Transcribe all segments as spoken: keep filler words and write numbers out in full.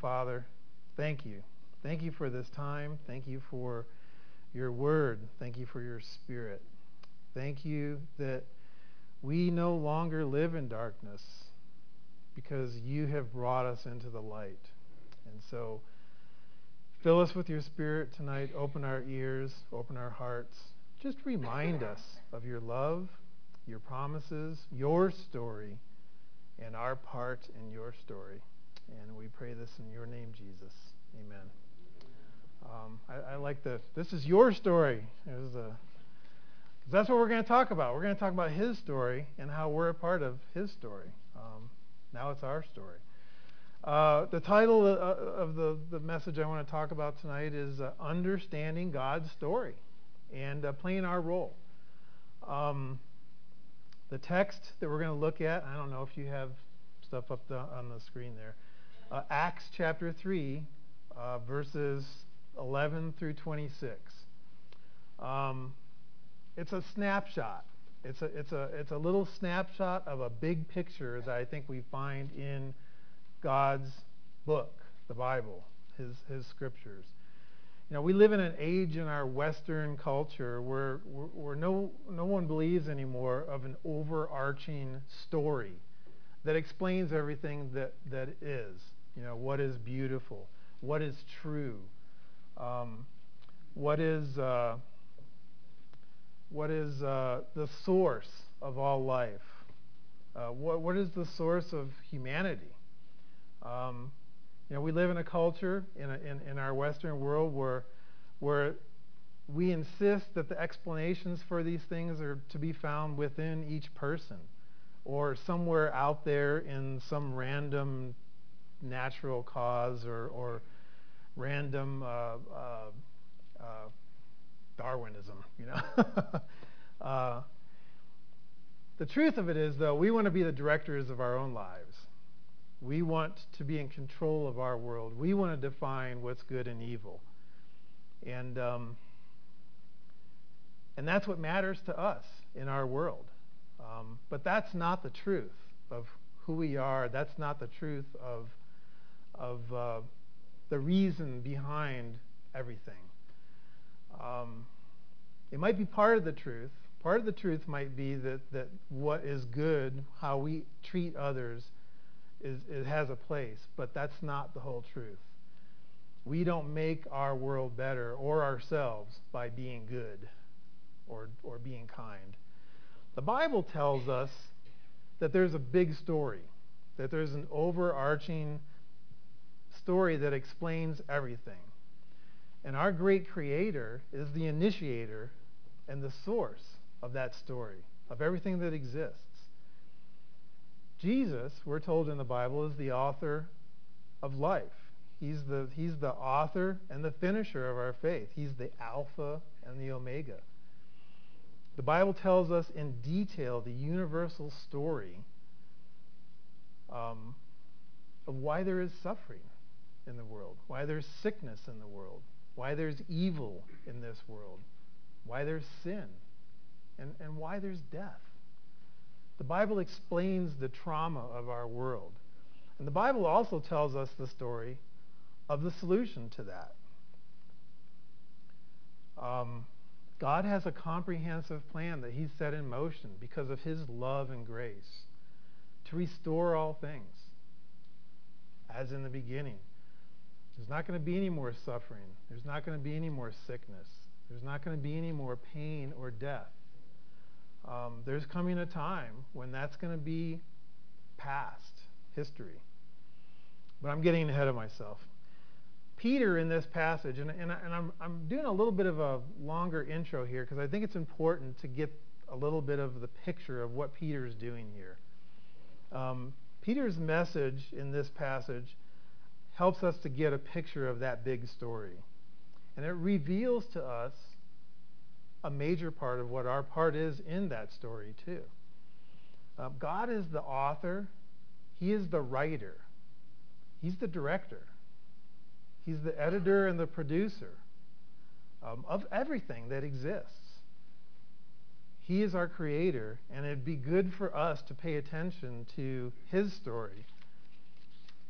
Father, thank you. Thank you for this time. Thank you for your word. Thank you for your Spirit. Thank you that we no longer live in darkness because you have brought us into the light. And so fill us with your Spirit tonight. Open our ears, open our hearts. Just remind us of your love, your promises, your story, and our part in your story. And we pray this in your name, Jesus. Amen. Um, I, I like the, this is your story. It was a, that's what we're going to talk about. We're going to talk about his story and how we're a part of his story. Um, now it's our story. Uh, the title of, of the, the message I want to talk about tonight is uh, Understanding God's Story and uh, playing our role. Um, the text that we're going to look at, I don't know if you have stuff up the, on the screen there, uh, Acts chapter three, uh, verses eleven through twenty-six. Um, it's a snapshot. It's a, it's, a, it's a little snapshot of a big picture that I think we find in God's book, the Bible, his, his scriptures. You know, we live in an age in our Western culture where, where, where no, no one believes anymore of an overarching story that explains everything that, that is. You know, what is beautiful, what is true, um, what is, uh, what is uh, the source of all life, uh, what, what is the source of humanity. Um, you know, we live in a culture in, a, in, in our Western world where, where we insist that the explanations for these things are to be found within each person or somewhere out there in some random natural cause or, or random uh, uh, uh, Darwinism, you know. uh, the truth of it is, though, we want to be the directors of our own lives. We want to be in control of our world. We want to define what's good and evil. And, um, and that's what matters to us in our world. Um, but that's not the truth of who we are. That's not the truth of, of uh, the reason behind everything. Um, it might be part of the truth. Part of the truth might be that, that what is good, how we treat others, is, it has a place, but that's not the whole truth. We don't make our world better or ourselves by being good or, or being kind. The Bible tells us that there's a big story, that there's an overarching story that explains everything. And our great Creator is the initiator and the source of that story, of everything that exists. Jesus, we're told in the Bible, is the author of life. He's the, he's the author and the finisher of our faith. He's the Alpha and the Omega. The Bible tells us in detail the universal story um, of why there is suffering in the world, why there's sickness in the world, why there's evil in this world, why there's sin, and, and why there's death. The Bible explains the trauma of our world. And the Bible also tells us the story of the solution to that. Um, God has a comprehensive plan that he's set in motion because of his love and grace to restore all things as in the beginning. There's not going to be any more suffering. There's not going to be any more sickness. There's not going to be any more pain or death. Um, there's coming a time when that's going to be past history. But I'm getting ahead of myself. Peter in this passage, and, and, and I'm, I'm doing a little bit of a longer intro here because I think it's important to get a little bit of the picture of what Peter's doing here. Um, Peter's message in this passage helps us to get a picture of that big story. And it reveals to us a major part of what our part is in that story too. Uh, God is the author. He is the writer. He's the director. He's the editor and the producer um, of everything that exists. He is our creator, and it'd be good for us to pay attention to his story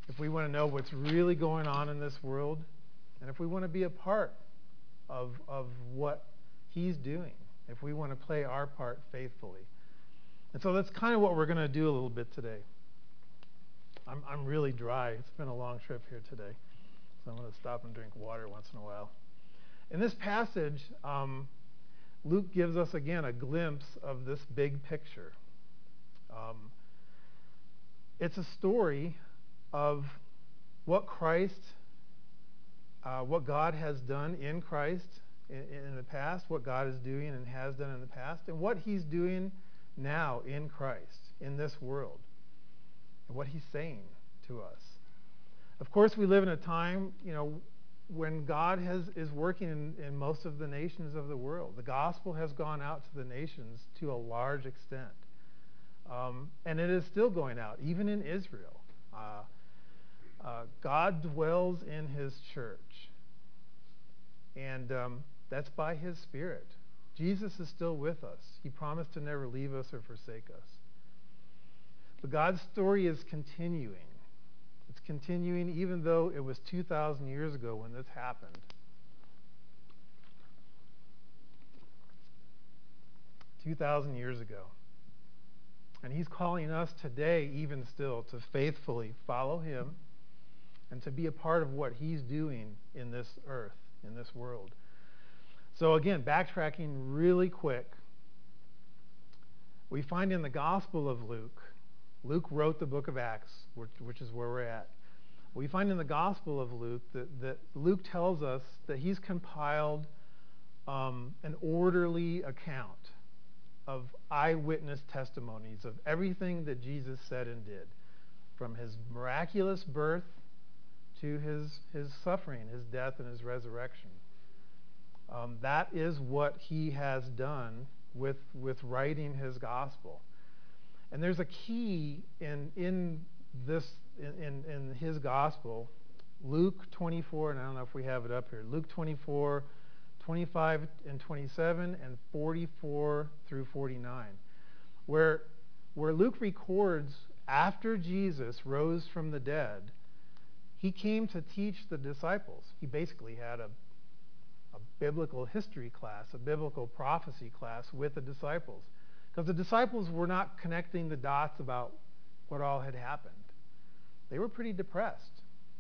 if we want to know what's really going on in this world, and if we want to be a part of, of what he's doing, if we want to play our part faithfully. And so that's kind of what we're going to do a little bit today. I'm, I'm really dry. It's been a long trip here today, so I'm going to stop and drink water once in a while. In this passage, um, Luke gives us again a glimpse of this big picture. Um, it's a story of what Christ, uh, what God has done in Christ in, in the past, what God is doing and has done in the past, and what he's doing now in Christ, in this world, and what he's saying to us. Of course, we live in a time, you know, when God has, is working in, in most of the nations of the world. The gospel has gone out to the nations to a large extent. Um, and it is still going out, even in Israel. Uh, uh, God dwells in his church. And um, that's by his Spirit. Jesus is still with us. He promised to never leave us or forsake us. But God's story is continuing. It's continuing even though it was two thousand years ago when this happened. two thousand years ago. And he's calling us today, even still, to faithfully follow him and to be a part of what he's doing in this earth, in this world. So again, backtracking really quick, we find in the Gospel of Luke, Luke wrote the book of Acts, which, which is where we're at. We find in the Gospel of Luke that, that Luke tells us that he's compiled um, an orderly account of eyewitness testimonies of everything that Jesus said and did, from his miraculous birth to his, his suffering, his death, and his resurrection. Um, that is what he has done with, with writing his gospel. And there's a key in, in this, in, in his gospel, Luke twenty-four, and I don't know if we have it up here, Luke twenty-four, twenty-five and twenty-seven, and forty-four through forty-nine, where, where Luke records after Jesus rose from the dead, he came to teach the disciples. He basically had a, a biblical history class, a biblical prophecy class with the disciples, because the disciples were not connecting the dots about what all had happened. They were pretty depressed.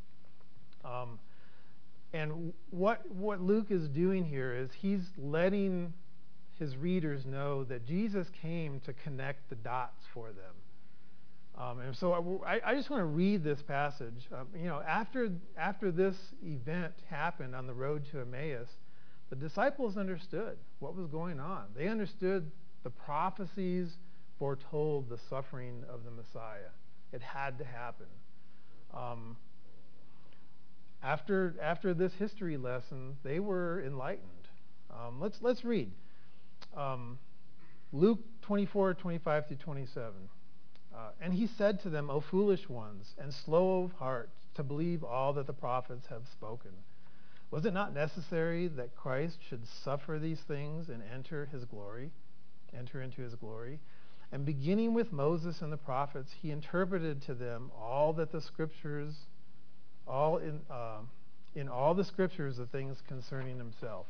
Um, And what, what Luke is doing here is he's letting his readers know that Jesus came to connect the dots for them. Um, and so I, I just want to read this passage. Um, you know, after, after this event happened on the road to Emmaus, the disciples understood what was going on. They understood the prophecies foretold the suffering of the Messiah. It had to happen. Um, After, after this history lesson, they were enlightened. Um, let's, let's read. Um, Luke twenty-four, twenty-five through twenty-seven. Uh, and he said to them, O foolish ones, and slow of heart to believe all that the prophets have spoken. Was it not necessary that Christ should suffer these things and enter his glory, enter into his glory? And beginning with Moses and the prophets, he interpreted to them all that the scriptures all in uh, in all the scriptures the things concerning himself.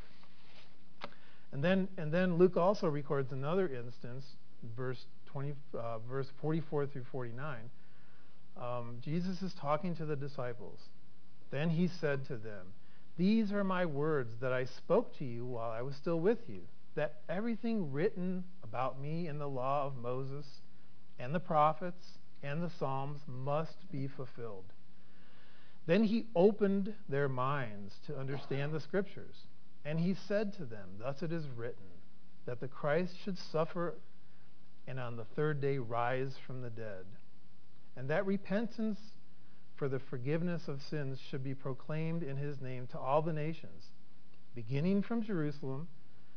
And then and then Luke also records another instance, verse twenty, uh, verse forty-four through forty-nine. Um, Jesus is talking to the disciples. Then he said to them, "These are my words that I spoke to you while I was still with you, that everything written about me in the law of Moses and the prophets and the Psalms must be fulfilled." Then he opened their minds to understand the scriptures. And he said to them, "Thus it is written, that the Christ should suffer and on the third day rise from the dead, and that repentance for the forgiveness of sins should be proclaimed in his name to all the nations, beginning from Jerusalem.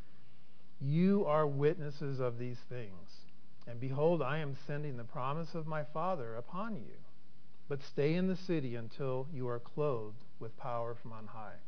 You are witnesses of these things. And behold, I am sending the promise of my Father upon you. But stay in the city until you are clothed with power from on high."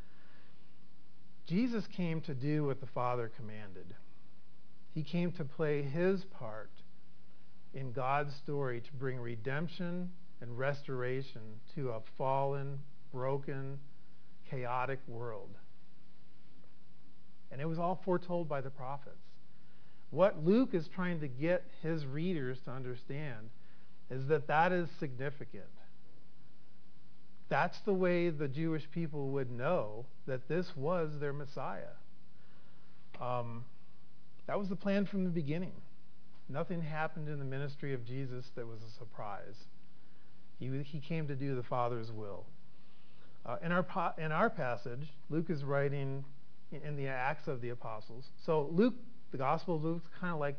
Jesus came to do what the Father commanded. He came to play his part in God's story to bring redemption and restoration to a fallen, broken, chaotic world. And it was all foretold by the prophets. What Luke is trying to get his readers to understand is that that is significant. That's the way the Jewish people would know that this was their Messiah. Um, that was the plan from the beginning. Nothing happened in the ministry of Jesus that was a surprise. He, he came to do the Father's will. Uh, in, our, in our passage, Luke is writing in, in the Acts of the Apostles. So Luke, the Gospel of Luke, is kind of like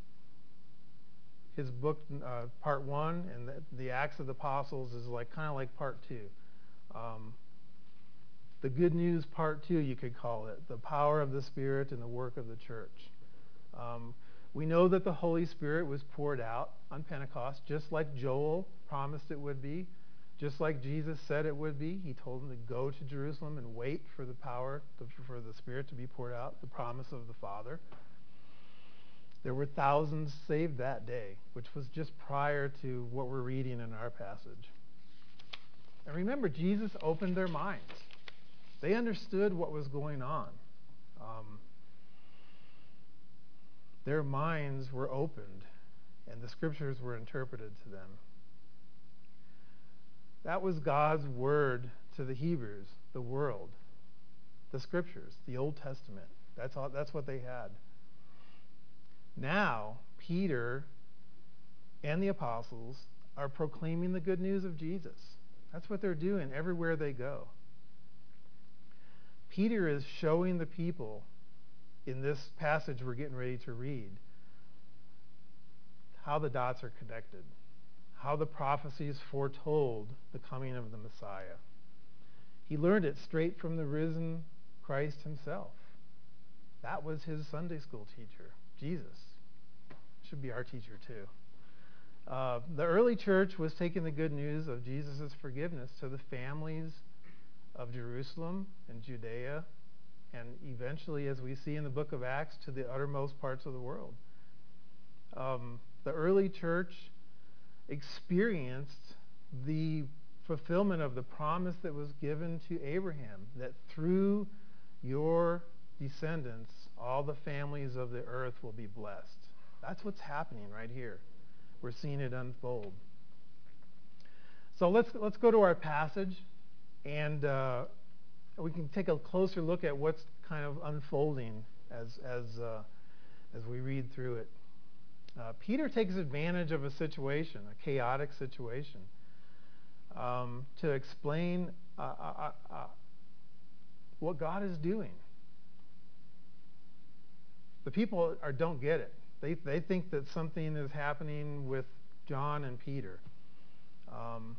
his book, uh, part one, and the, the Acts of the Apostles is like kind of like part two. Um, the good news part two, you could call it, the power of the Spirit and the work of the church. Um, we know that the Holy Spirit was poured out on Pentecost, just like Joel promised it would be, just like Jesus said it would be. He told them to go to Jerusalem and wait for the power, to, for the Spirit to be poured out, the promise of the Father. There were thousands saved that day, which was just prior to what we're reading in our passage. And remember, Jesus opened their minds. They understood what was going on. Um, their minds were opened, and the scriptures were interpreted to them. That was God's word to the Hebrews, the world, the scriptures, the Old Testament. That's all, that's what they had. Now, Peter and the apostles are proclaiming the good news of Jesus. That's what they're doing everywhere they go. Peter is showing the people in this passage we're getting ready to read how the dots are connected, how the prophecies foretold the coming of the Messiah. He learned it straight from the risen Christ himself. That was his Sunday school teacher, Jesus. Should be our teacher too. Uh, the early church was taking the good news of Jesus' forgiveness to the families of Jerusalem and Judea, and eventually, as we see in the book of Acts, to the uttermost parts of the world. Um, the early church experienced the fulfillment of the promise that was given to Abraham, that through your descendants, all the families of the earth will be blessed. That's what's happening right here. We're seeing it unfold. So let's let's go to our passage, and uh, we can take a closer look at what's kind of unfolding as as uh, as we read through it. Uh, Peter takes advantage of a situation, a chaotic situation, um, to explain uh, uh, uh, what God is doing. The people are, don't get it. They they think that something is happening with John and Peter. Um,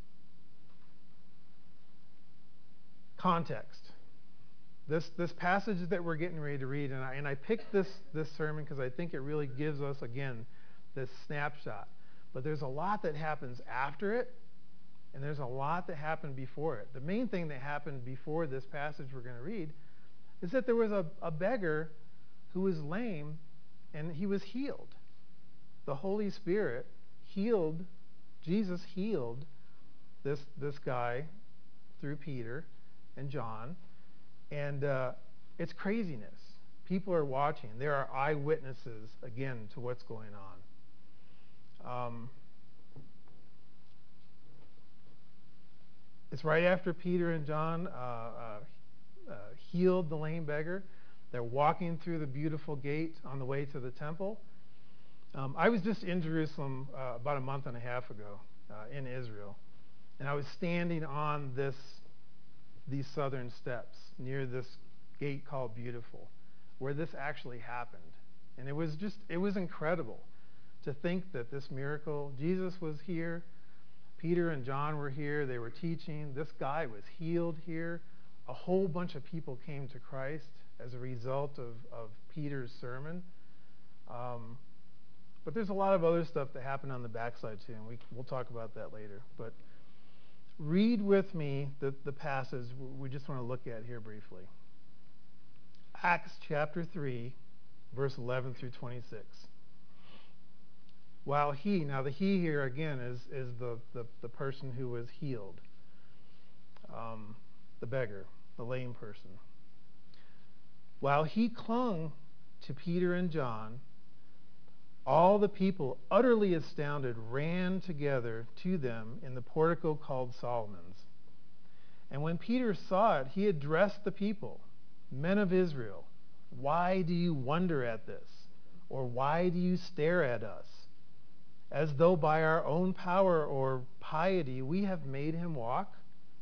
context. This this passage that we're getting ready to read, and I and I picked this this sermon because I think it really gives us again this snapshot. But there's a lot that happens after it, and there's a lot that happened before it. The main thing that happened before this passage we're going to read is that there was a, a beggar who was lame, and he was healed. The Holy Spirit healed, Jesus healed this, this guy through Peter and John, and uh, it's craziness. People are watching. There are eyewitnesses, again, to what's going on. Um, it's right after Peter and John uh, uh, uh, healed the lame beggar. They're walking through the beautiful gate on the way to the temple. Um, I was just in Jerusalem uh, about a month and a half ago uh, in Israel, and I was standing on this these southern steps near this gate called Beautiful, where this actually happened. And it was just, it was incredible to think that this miracle, Jesus was here, Peter and John were here, they were teaching, this guy was healed here, a whole bunch of people came to Christ as a result of, of Peter's sermon. Um, but there's a lot of other stuff that happened on the backside too, and we, we'll talk about that later. But read with me the, the passage we just want to look at here briefly. Acts chapter three, verse eleven through twenty-six. while he, now the he here again is, is the, the, the person who was healed, um, the beggar, the lame person. While he clung to Peter and John, all the people, utterly astounded, ran together to them in the portico called Solomon's. And when Peter saw it, he addressed the people, "Men of Israel, why do you wonder at this? Or why do you stare at us? As though by our own power or piety we have made him walk?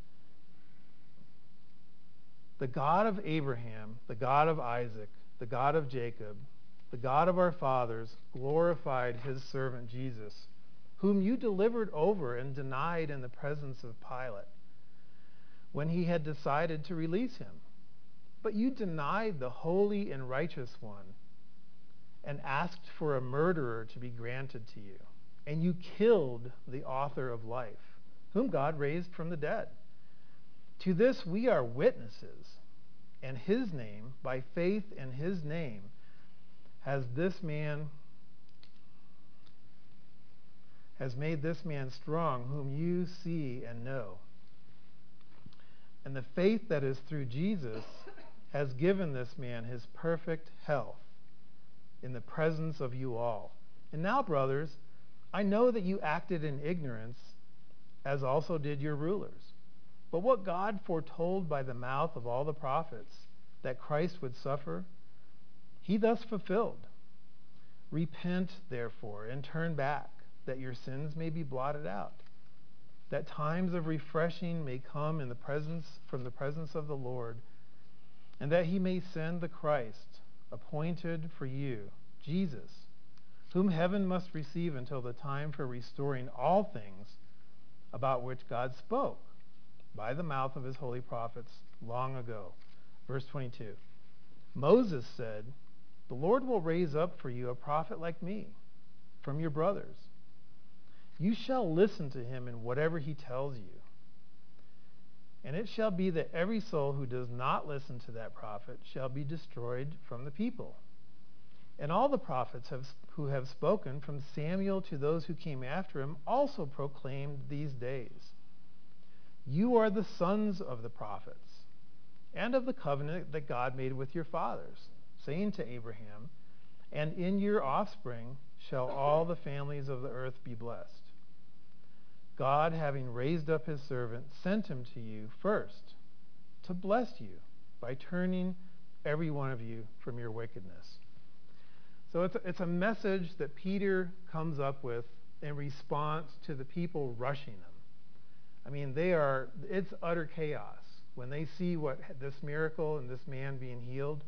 The God of Abraham, the God of Isaac, the God of Jacob, the God of our fathers, glorified his servant Jesus, whom you delivered over and denied in the presence of Pilate, when he had decided to release him. But you denied the holy and righteous one and asked for a murderer to be granted to you. And you killed the author of life, whom God raised from the dead. To this we are witnesses, and his name, by faith in his name, has this man, has made this man strong, whom you see and know. And the faith that is through Jesus has given this man his perfect health in the presence of you all. And now, brothers, I know that you acted in ignorance, as also did your rulers. But what God foretold by the mouth of all the prophets, that Christ would suffer, he thus fulfilled. Repent, therefore, and turn back, that your sins may be blotted out, that times of refreshing may come in the presence from the presence of the Lord, and that he may send the Christ, appointed for you, Jesus, whom heaven must receive until the time for restoring all things, about which God spoke by the mouth of his holy prophets long ago. Verse twenty-two. Moses said, "The Lord will raise up for you a prophet like me from your brothers. You shall listen to him in whatever he tells you. And it shall be that every soul who does not listen to that prophet shall be destroyed from the people. And all the prophets have, who have spoken from Samuel to those who came after him also proclaimed these days. You are the sons of the prophets and of the covenant that God made with your fathers, saying to Abraham, and in your offspring shall all the families of the earth be blessed. God, having raised up his servant, sent him to you first to bless you by turning every one of you from your wickedness." So it's a, it's a message that Peter comes up with in response to the people rushing him. I mean, they are, it's utter chaos when they see what this miracle and this man being healed.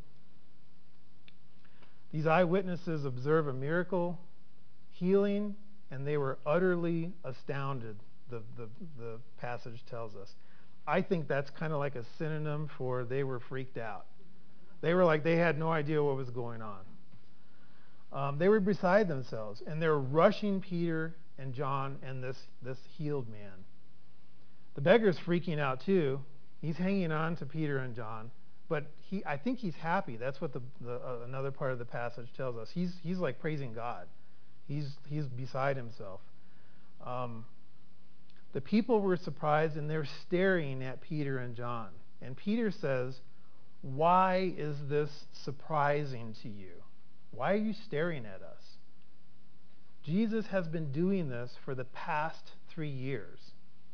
These eyewitnesses observe a miracle, healing, and they were utterly astounded, the, the, the passage tells us. I think that's kind of like a synonym for they were freaked out. They were like, they had no idea what was going on. Um, they were beside themselves, and they're rushing Peter and John and this, this healed man. The beggar's freaking out too. He's hanging on to Peter and John, but he, I think he's happy. That's what the, the uh, another part of the passage tells us. He's, he's like praising God. He's, he's beside himself. Um, the people were surprised, and they're staring at Peter and John. And Peter says, "Why is this surprising to you? Why are you staring at us? Jesus has been doing this for the past three years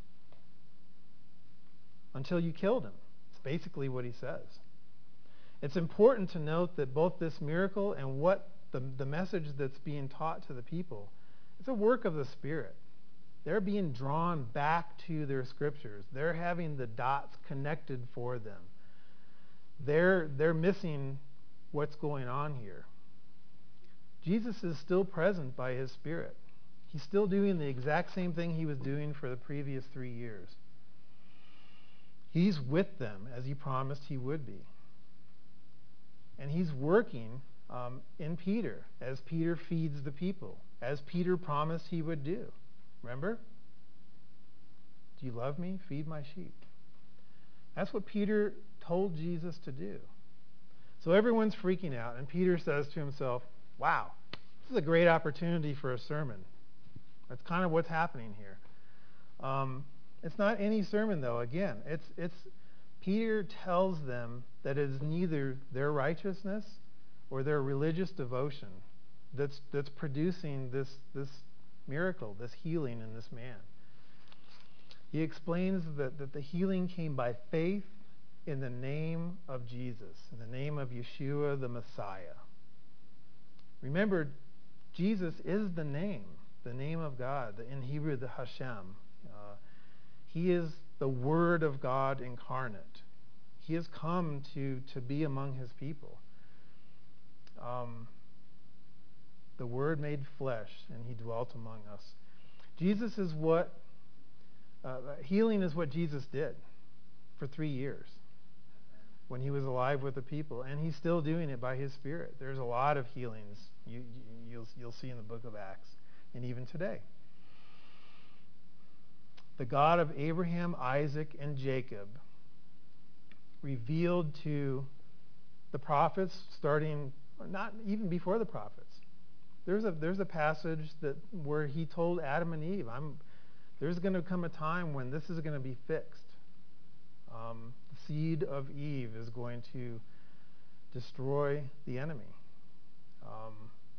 until you killed him." It's basically what he says. It's important to note that both this miracle and what the, the message that's being taught to the people, it's a work of the Spirit. They're being drawn back to their scriptures. They're having the dots connected for them. They're, they're missing what's going on here. Jesus is still present by his Spirit. He's still doing the exact same thing he was doing for the previous three years. He's with them as he promised he would be. And he's working um, in Peter as Peter feeds the people, as Peter promised he would do. Remember? Do you love me? Feed my sheep. That's what Peter told Jesus to do. So everyone's freaking out, and Peter says to himself, wow, this is a great opportunity for a sermon. That's kind of what's happening here. Um, it's not any sermon, though. Again, it's it's Peter tells them that it is neither their righteousness or their religious devotion that's that's producing this this miracle, this healing in this man. He explains that, that the healing came by faith in the name of Jesus, in the name of Yeshua the Messiah. Remember, Jesus is the name, the name of God, in Hebrew, the Hashem. Uh, he is the Word of God incarnate. He has come to, to be among his people. Um, the Word made flesh, and he dwelt among us. Jesus is what, uh, healing is what Jesus did for three years when he was alive with the people, and he's still doing it by his Spirit. There's a lot of healings you, you, you'll, you'll see in the book of Acts, and even today. The God of Abraham, Isaac, and Jacob revealed to the prophets, starting, not even before the prophets. There's a, there's a passage that where he told Adam and Eve, I'm, there's going to come a time when this is going to be fixed. Um, the seed of Eve is going to destroy the enemy. Um,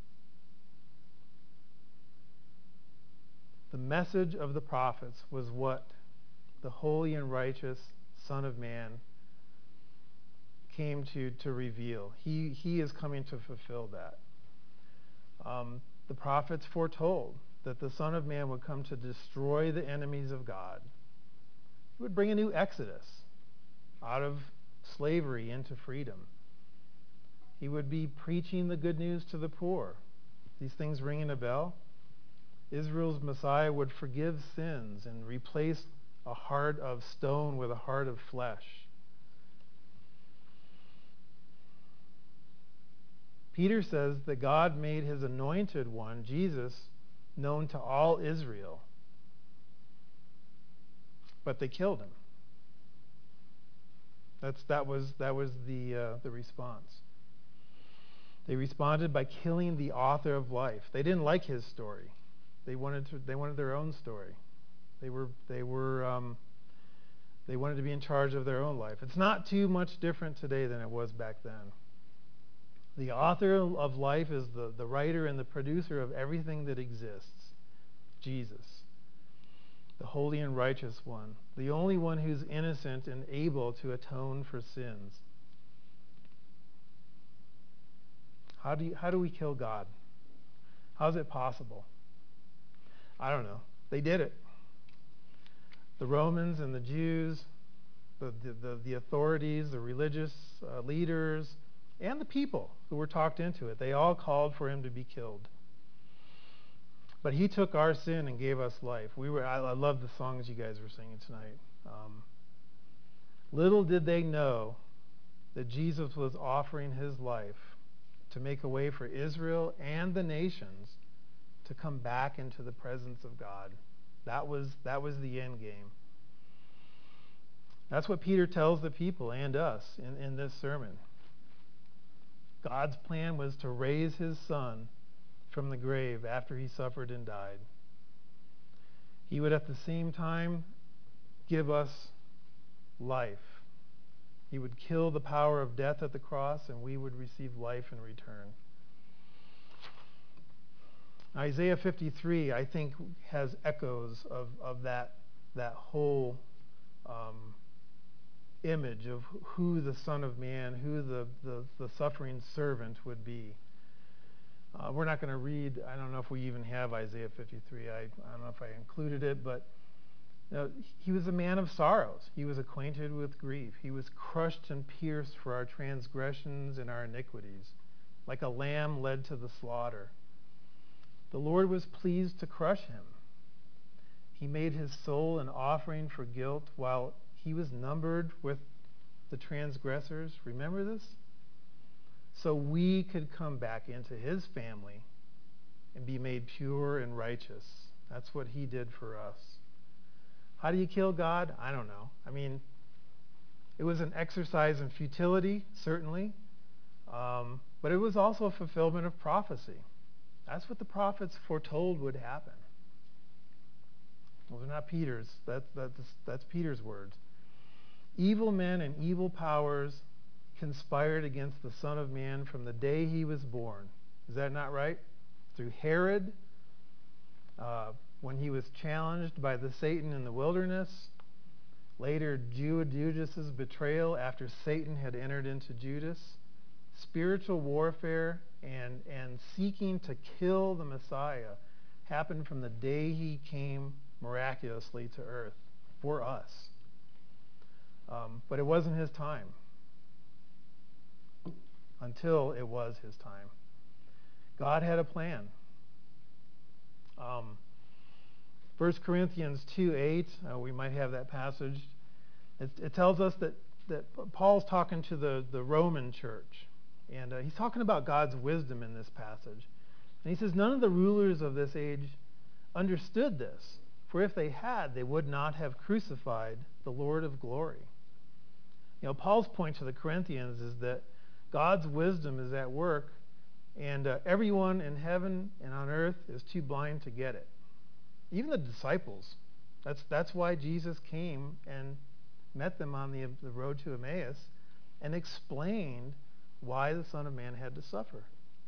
the message of the prophets was what the holy and righteous Son of Man came to, to reveal. He, he is coming to fulfill that. Um, the prophets foretold that the Son of Man would come to destroy the enemies of God. He would bring a new exodus out of slavery into freedom. He would be preaching the good news to the poor. These things ringing a bell? Israel's Messiah would forgive sins and replace a heart of stone with a heart of flesh. Peter says that God made his anointed one, Jesus, known to all Israel. But they killed him. That's, that was, that was the, uh, the response. They responded by killing the author of life. They didn't like his story. They wanted to, they wanted their own story. They were, they were, um, they wanted to be in charge of their own life. It's not too much different today than it was back then. The author of life is the, the writer and the producer of everything that exists, Jesus, the holy and righteous one, the only one who's innocent and able to atone for sins. How do you, how do we kill God? How is it possible? I don't know. They did it. The Romans and the Jews, the, the, the, the authorities, the religious uh, leaders, and the people who were talked into it, they all called for him to be killed. But he took our sin and gave us life. We were, I, I love the songs you guys were singing tonight. Um, little did they know that Jesus was offering his life to make a way for Israel and the nations to come back into the presence of God. That was, that was the end game. That's what Peter tells the people and us in, in this sermon. God's plan was to raise his son from the grave after he suffered and died. He would at the same time give us life. He would kill the power of death at the cross, and we would receive life in return. Isaiah fifty-three, I think, has echoes of, of that, that whole um, image of who the Son of Man, who the, the, the suffering servant would be. Uh, we're not going to read, I don't know if we even have Isaiah fifty-three. I, I don't know if I included it, but you know, he was a man of sorrows. He was acquainted with grief. He was crushed and pierced for our transgressions and our iniquities, like a lamb led to the slaughter. The Lord was pleased to crush him. He made his soul an offering for guilt while he was numbered with the transgressors. Remember this? So we could come back into his family and be made pure and righteous. That's what he did for us. How do you kill God? I don't know. I mean, it was an exercise in futility, certainly, um, but it was also a fulfillment of prophecy. That's what the prophets foretold would happen. Those are not Peter's. That's, that's, that's Peter's words. Evil men and evil powers conspired against the Son of Man from the day he was born. Is that not right? Through Herod, uh, when he was challenged by the Satan in the wilderness. Later, Judas' betrayal after Satan had entered into Judas. Spiritual warfare and, and seeking to kill the Messiah happened from the day he came miraculously to earth for us. Um, but it wasn't his time until it was his time. God had a plan. Um, First Corinthians two eight, uh, we might have that passage. It, it tells us that, that Paul's talking to the, the Roman church. And uh, he's talking about God's wisdom in this passage. And he says, none of the rulers of this age understood this. For if they had, they would not have crucified the Lord of glory. You know, Paul's point to the Corinthians is that God's wisdom is at work, and uh, everyone in heaven and on earth is too blind to get it. Even the disciples. That's, that's why Jesus came and met them on the, the road to Emmaus and explained why the Son of Man had to suffer.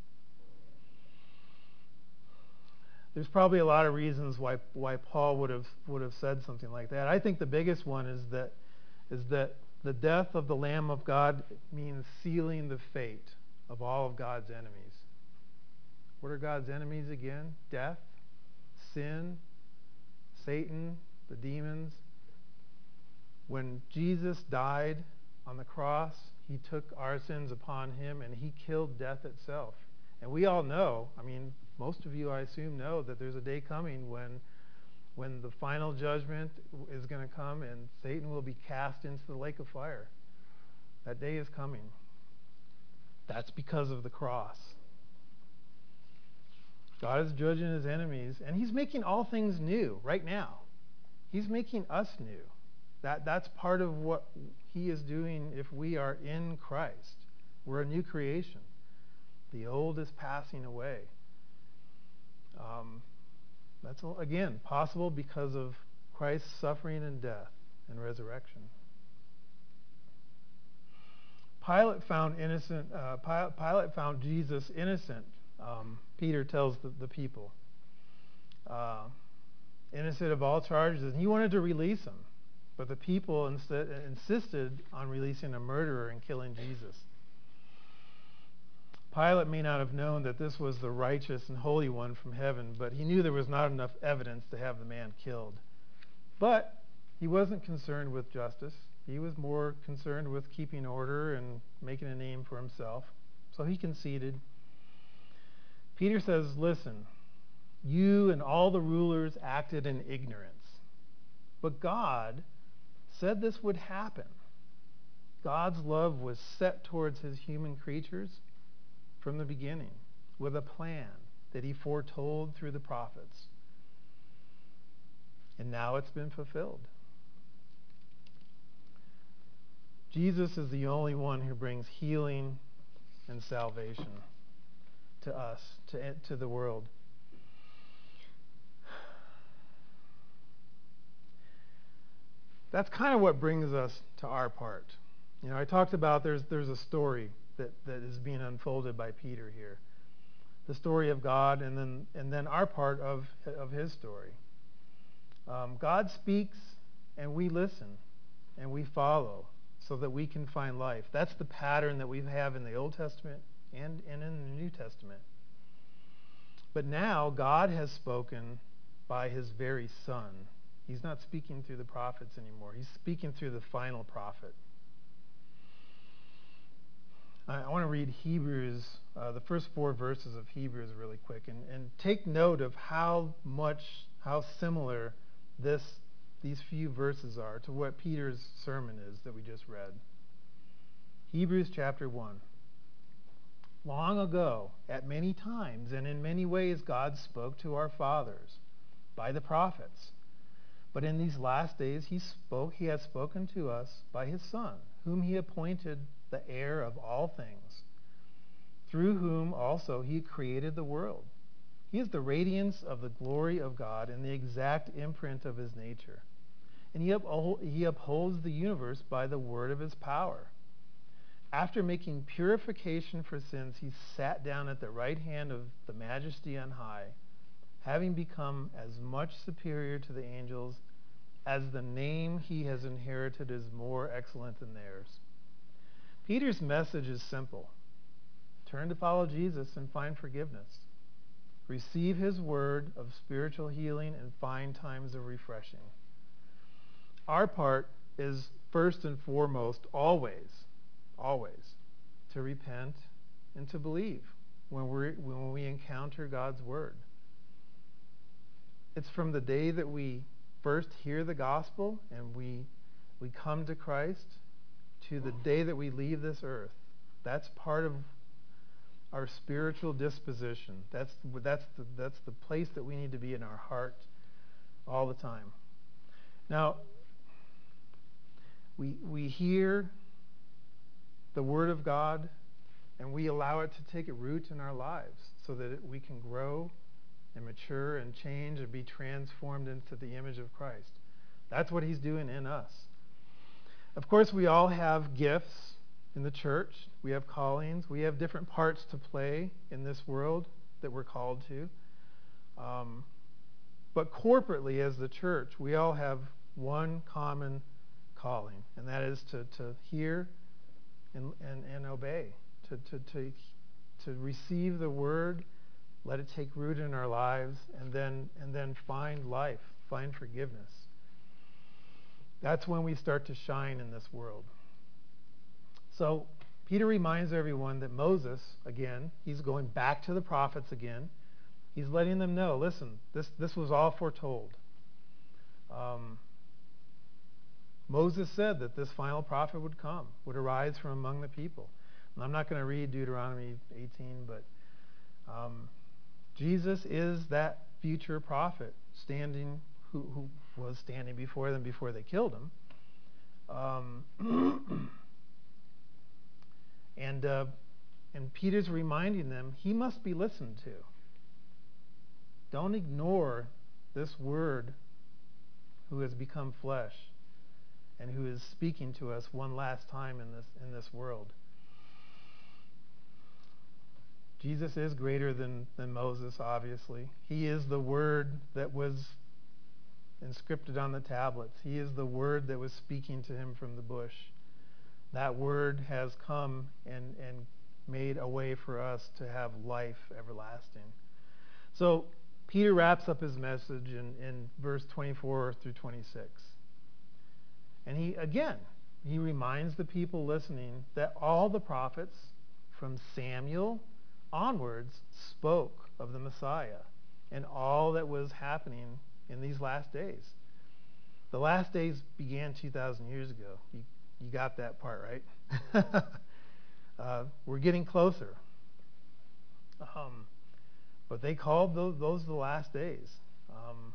There's probably a lot of reasons why why Paul would have would have said something like that. I think the biggest one is that is that the death of the Lamb of God means sealing the fate of all of God's enemies. What are God's enemies again? Death, sin, Satan, the demons. When Jesus died on the cross, he took our sins upon him and he killed death itself. And we all know, I mean, most of you, I assume, know that there's a day coming when, when the final judgment is going to come and Satan will be cast into the lake of fire. That day is coming. That's because of the cross. God is judging his enemies, and he's making all things new right now. He's making us new. That, that's part of what he is doing if we are in Christ. We're a new creation. The old is passing away. Um, that's, again, possible because of Christ's suffering and death and resurrection. Pilate found innocent. Uh, Pilate found Jesus innocent. Um, Peter tells the, the people, uh, innocent of all charges, and he wanted to release him, but the people instead insisted on releasing a murderer and killing Jesus. Pilate may not have known that this was the righteous and holy one from heaven, but he knew there was not enough evidence to have the man killed. But he wasn't concerned with justice. He was more concerned with keeping order and making a name for himself. So he conceded. Peter says, listen, you and all the rulers acted in ignorance, but God said this would happen. God's love was set towards his human creatures from the beginning with a plan that he foretold through the prophets. And now it's been fulfilled. Jesus is the only one who brings healing and salvation to us, to, to the world. That's kind of what brings us to our part. You know, I talked about there's there's a story that, that is being unfolded by Peter here. The story of God and then and then our part of, of his story. Um, God speaks and we listen and we follow so that we can find life. That's the pattern that we have in the Old Testament and, and in the New Testament. But now God has spoken by his very Son. He's not speaking through the prophets anymore. He's speaking through the final prophet. I, I want to read Hebrews, uh, the first four verses of Hebrews really quick, and, and take note of how much, how similar this these few verses are to what Peter's sermon is that we just read. Hebrews chapter one. Long ago, at many times and in many ways, God spoke to our fathers by the prophets. But in these last days, he spoke, he has spoken to us by his Son, whom he appointed the heir of all things, through whom also he created the world. He is the radiance of the glory of God and the exact imprint of his nature. And he, uphold, he upholds the universe by the word of his power. After making purification for sins, he sat down at the right hand of the majesty on high, having become as much superior to the angels as the name he has inherited is more excellent than theirs. Peter's message is simple. Turn to follow Jesus and find forgiveness. Receive his word of spiritual healing and find times of refreshing. Our part is first and foremost, always, always, to repent and to believe when we when we encounter God's word. It's from the day that we first hear the gospel and we we come to Christ to the day that we leave this earth. That's part of our spiritual disposition. That's that's the that's the place that we need to be in our heart all the time. Now, we we hear the word of God and we allow it to take a root in our lives so that it, we can grow and mature and change and be transformed into the image of Christ. That's what he's doing in us. Of course, we all have gifts in the church. We have callings. We have different parts to play in this world that we're called to. Um, but corporately, as the church, we all have one common calling, and that is to, to hear and, and, and obey, to, to, to, to receive the word, let it take root in our lives, and then, and then find life, find forgiveness. That's when we start to shine in this world. So Peter reminds everyone that Moses, again, he's going back to the prophets again. He's letting them know, listen, this, this was all foretold. Um, Moses said that this final prophet would come, would arise from among the people. And I'm not going to read Deuteronomy eighteen, but um, Jesus is that future prophet standing, who, who was standing before them before they killed him. Um, and, uh, and Peter's reminding them he must be listened to. Don't ignore this word who has become flesh and who is speaking to us one last time in this in this world. Jesus is greater than, than Moses, obviously. He is the word that was inscripted on the tablets. He is the word that was speaking to him from the bush. That word has come and, and made a way for us to have life everlasting. So Peter wraps up his message in, in verse twenty-four through twenty-six. And he, again, he reminds the people listening that all the prophets from Samuel onwards spoke of the Messiah and all that was happening in these last days. The last days began two thousand years ago. You, you got that part, right? uh, we're getting closer. Um, but they called those, those the last days. Um,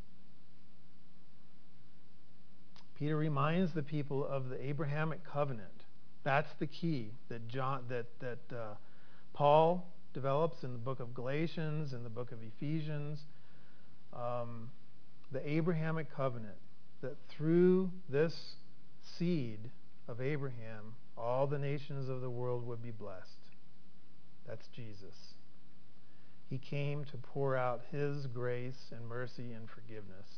Peter reminds the people of the Abrahamic covenant. That's the key that John, that that uh, Paul develops in the book of Galatians, in the book of Ephesians. Um, the Abrahamic covenant, that through this seed of Abraham, all the nations of the world would be blessed. That's Jesus. He came to pour out his grace and mercy and forgiveness.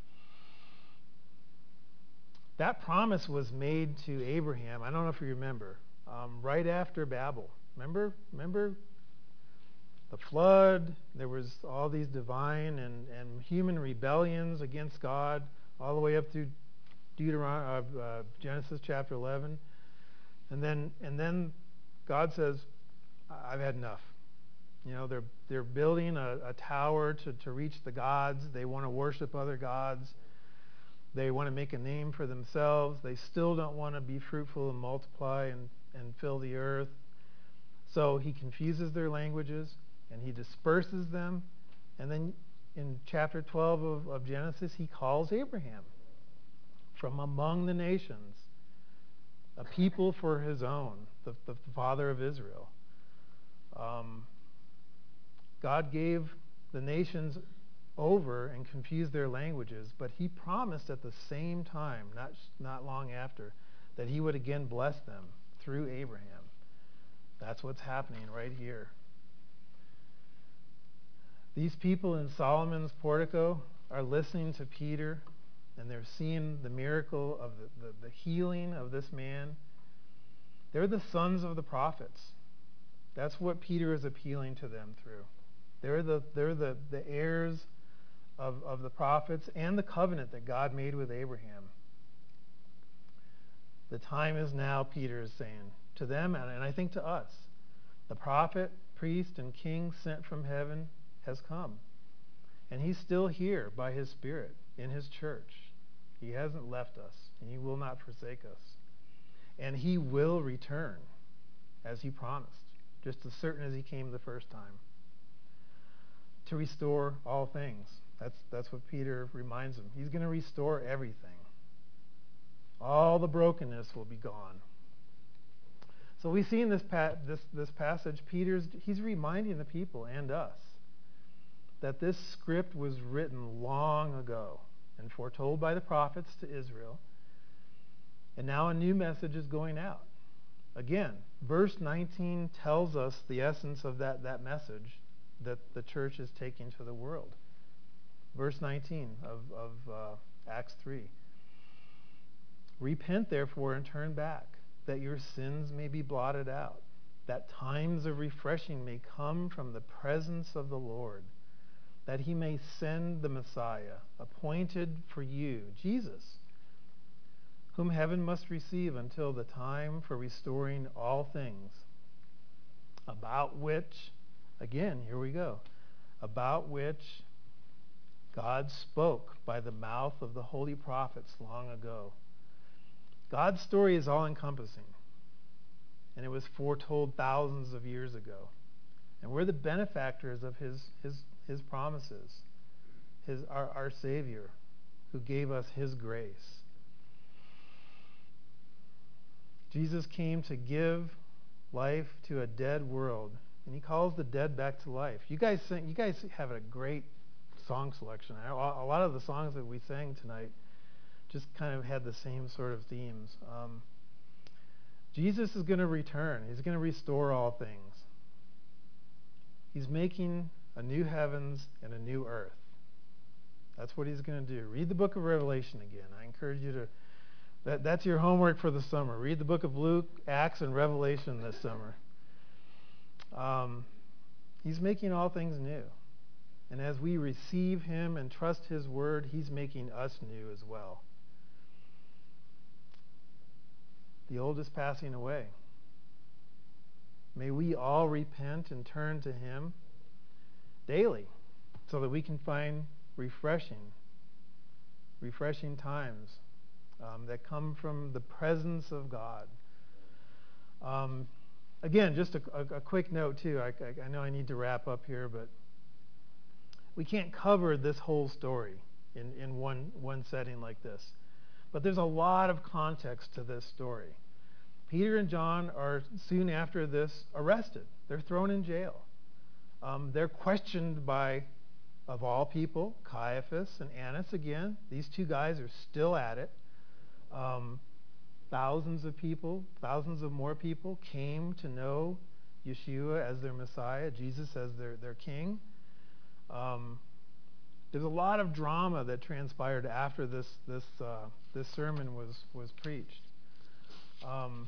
That promise was made to Abraham, I don't know if you remember, um, right after Babel. Remember? Remember the flood? There was all these divine and, and human rebellions against God, all the way up through Deuteronomy, uh, uh, Genesis chapter eleven. And then, and then God says, I've had enough. You know, they're, they're building a, a tower to, to reach the gods. They want to worship other gods. They want to make a name for themselves. They still don't want to be fruitful and multiply and, and fill the earth. So he confuses their languages and he disperses them. And then in chapter twelve of, of Genesis, he calls Abraham from among the nations, a people for his own, the, the father of Israel. Um, God gave the nations over and confuse their languages, but he promised at the same time, not, not long after, that he would again bless them through Abraham. That's what's happening right here. These people in Solomon's portico are listening to Peter, and they're seeing the miracle of the, the, the healing of this man. They're the sons of the prophets. That's what Peter is appealing to them through. They're the, they're the, the heirs of, of the prophets and the covenant that God made with Abraham. The time is now, Peter is saying to them, and, and I think to us. The prophet, priest, and king sent from heaven has come. And he's still here by his Spirit in his church. He hasn't left us, and he will not forsake us. And he will return, as he promised, just as certain as he came the first time, to restore all things. That's, that's what Peter reminds him. He's going to restore everything. All the brokenness will be gone. So we see in this, pa- this, this passage, Peter's, he's reminding the people and us that this script was written long ago and foretold by the prophets to Israel. And now a new message is going out. Again, verse nineteen tells us the essence of that, that message that the church is taking to the world. Verse nineteen of, of uh, Acts three. Repent, therefore, and turn back, that your sins may be blotted out, that times of refreshing may come from the presence of the Lord, that he may send the Messiah, appointed for you, Jesus, whom heaven must receive until the time for restoring all things, about which, again, here we go, about which God spoke by the mouth of the holy prophets long ago. God's story is all-encompassing, and it was foretold thousands of years ago. And we're the benefactors of his, his, his promises, his, our, our Savior, who gave us his grace. Jesus came to give life to a dead world, and he calls the dead back to life. You guys sing, you guys have a great song selection. A lot of the songs that we sang tonight just kind of had the same sort of themes. Um, Jesus is going to return. He's going to restore all things. He's making a new heavens and a new earth. That's what he's going to do. Read the book of Revelation again. I encourage you to, that, that's your homework for the summer. Read the book of Luke, Acts, and Revelation this summer. Um, he's making all things new. And as we receive him and trust his word, he's making us new as well. The old is passing away. May we all repent and turn to him daily so that we can find refreshing, refreshing times um, that come from the presence of God. Um, again, just a, a, a quick note too. I, I, I know I need to wrap up here, but we can't cover this whole story in, in one, one setting like this. But there's a lot of context to this story. Peter and John are soon after this arrested. They're thrown in jail. Um, they're questioned by, of all people, Caiaphas and Annas again. These two guys are still at it. Um, thousands of people, thousands of more people came to know Yeshua as their Messiah, Jesus as their, their king. Um, there's a lot of drama that transpired after this this uh, this sermon was was preached. Um,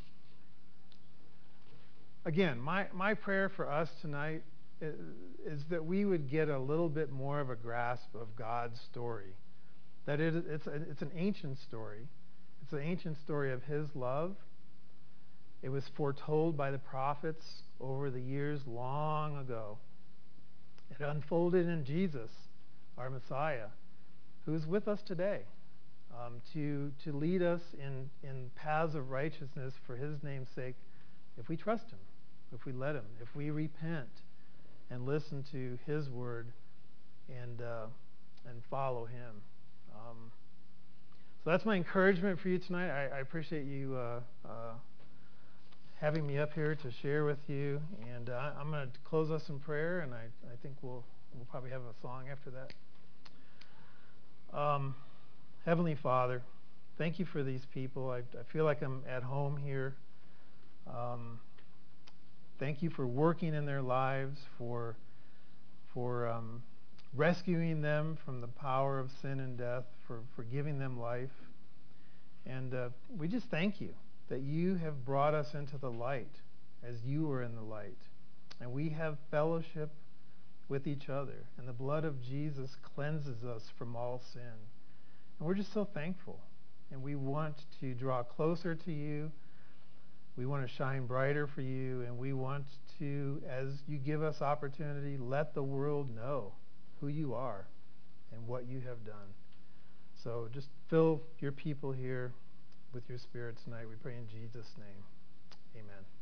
again, my my prayer for us tonight is, is that we would get a little bit more of a grasp of God's story. That it, it's a, it's an ancient story. It's an ancient story of his love. It was foretold by the prophets over the years long ago. It unfolded in Jesus, our Messiah, who is with us today, um, to, to lead us in, in paths of righteousness for his name's sake, if we trust him, if we let him, if we repent and listen to his word and, uh, and follow him. Um, so that's my encouragement for you tonight. I, I appreciate you uh, uh, having me up here to share with you. And uh, I'm going to close us in prayer, and I, I think we'll we'll probably have a song after that. Um, Heavenly Father, thank you for these people. I, I feel like I'm at home here. Um, thank you for working in their lives, for, for um, rescuing them from the power of sin and death, for, for giving them life. And uh, we just thank you that you have brought us into the light as you were in the light. And we have fellowship with each other. And the blood of Jesus cleanses us from all sin. And we're just so thankful. And we want to draw closer to you. We want to shine brighter for you. And we want to, as you give us opportunity, let the world know who you are and what you have done. So just fill your people here with your Spirit tonight. We pray in Jesus' name. Amen.